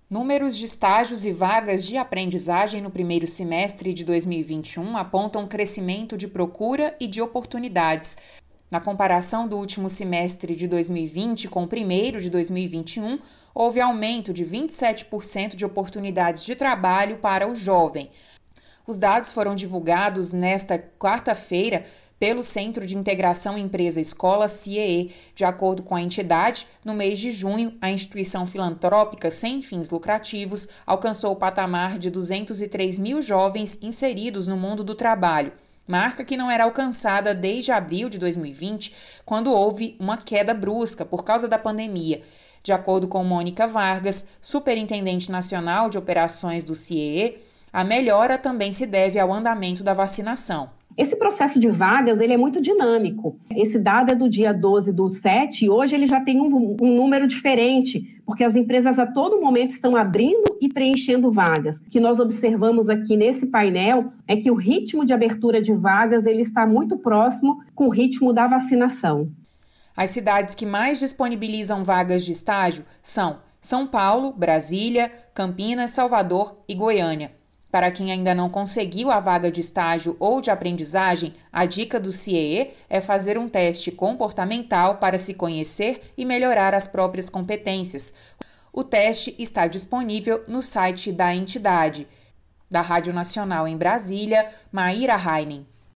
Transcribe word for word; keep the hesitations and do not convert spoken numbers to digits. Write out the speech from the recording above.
Números de estágios e vagas de aprendizagem no primeiro semestre de dois mil e vinte e um apontam crescimento de procura e de oportunidades. Na comparação do último semestre de dois mil e vinte com o primeiro de dois mil e vinte e um, houve aumento de vinte e sete por cento de oportunidades de trabalho para o jovem. Os dados foram divulgados nesta quarta-feira pelo Centro de Integração Empresa-Escola, C I E E. De acordo com a entidade, no mês de junho, a instituição filantrópica sem fins lucrativos alcançou o patamar de duzentos e três mil jovens inseridos no mundo do trabalho, marca que não era alcançada desde abril de dois mil e vinte, quando houve uma queda brusca por causa da pandemia. De acordo com Mônica Vargas, superintendente nacional de operações do C I E E, a melhora também se deve ao andamento da vacinação. Esse processo de vagas, ele é muito dinâmico. Esse dado é do dia doze do sete e hoje ele já tem um, um número diferente, porque as empresas a todo momento estão abrindo e preenchendo vagas. O que nós observamos aqui nesse painel é que o ritmo de abertura de vagas ele está muito próximo com o ritmo da vacinação. As cidades que mais disponibilizam vagas de estágio são São Paulo, Brasília, Campinas, Salvador e Goiânia. Para quem ainda não conseguiu a vaga de estágio ou de aprendizagem, a dica do C I E E é fazer um teste comportamental para se conhecer e melhorar as próprias competências. O teste está disponível no site da entidade. Da Rádio Nacional em Brasília, Maíra Heinen.